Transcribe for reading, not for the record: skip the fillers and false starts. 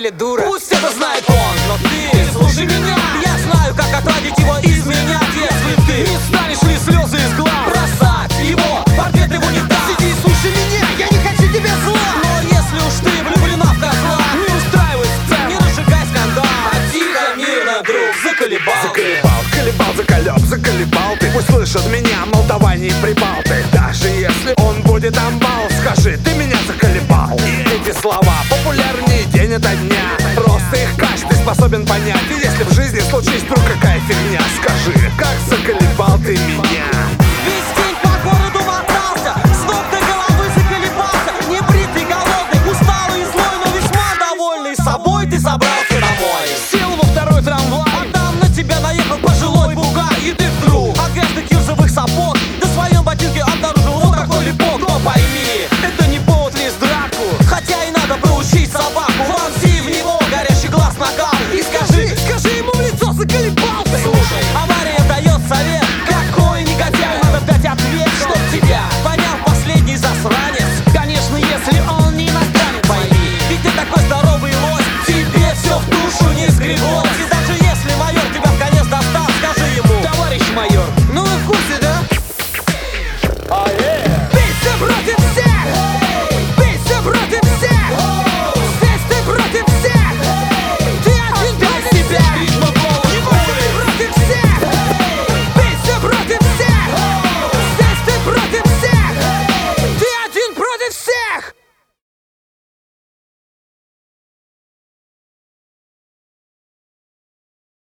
или дура. Пусть это знает он, но ты слушай меня. Я знаю, как отводить его, изменять. Если ты не станешь ли слезы из глаз бросать его, портрет его не даст. Сиди и слушай меня, я не хочу тебе зла. Но если уж ты влюблена в козла, не устраивай сцен, не разжигай скандал, а тихо, мирно, друг, заколебал. Заколебал, колебал, заколеб, заколебал ты. Пусть слышат меня, мол, давай не прибал ты. Даже если он будет амбал, скажи, ты меня заколебал. И эти слова популярнее день ото дня. Просто их каждый способен понять. И если в жизни случись вдруг какая